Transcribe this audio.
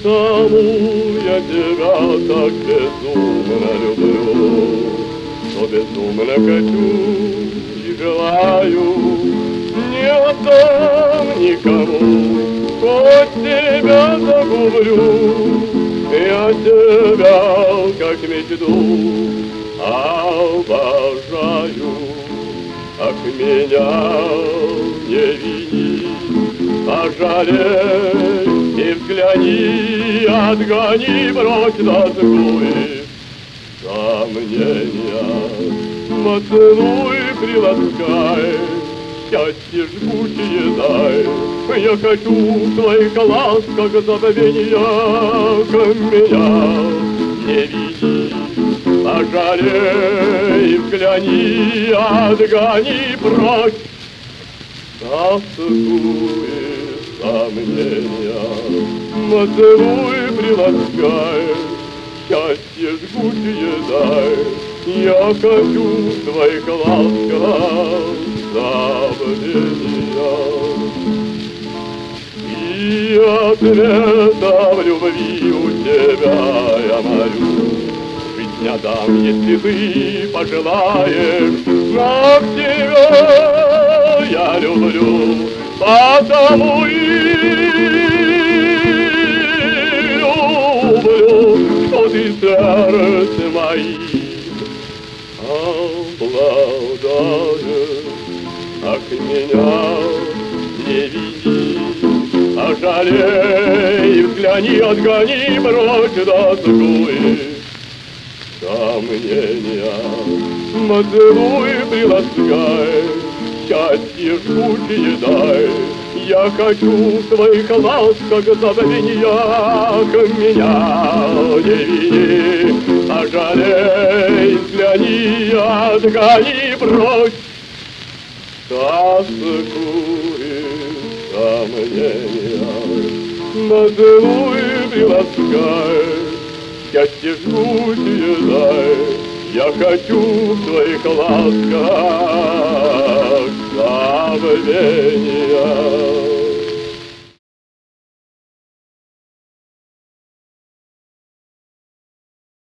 Потому я тебя так безумно люблю, что безумно хочу и желаю. Не отдам никому, хоть тебя загублю. Я тебя, как мечту, обожаю. Ах, меня не вини, пожалей и взгляни, отгони, брось тоску и сомнения. Поцелуй, приласкай, счастье жгучее дай. Я хочу в твоих ласках забвения, меня не види. Пожалей, взгляни, отгони прочь тоску и сомнения. Поцелуй, приласкай, счастье жгучее дай. Я хочу в твоих ласках забвения. И ответа в любви у тебя я молю. Жить не дам, если ты пожелаешь. Как тебя я люблю, потому и люблю, что ты сердце моим обладаешь. Ах, меня не види, пожалей, взгляни, отгони, брось тоску и сомнения. Поцелуй, приласкай, счастье жгучее дай. Я хочу в твоих ласках забвения, меня не вини, пожалей, взгляни, отгони, брось тоску и сомнения. Поцелуй, приласкай, счастье жгучее дай. Я хочу в твоих ласках забвения.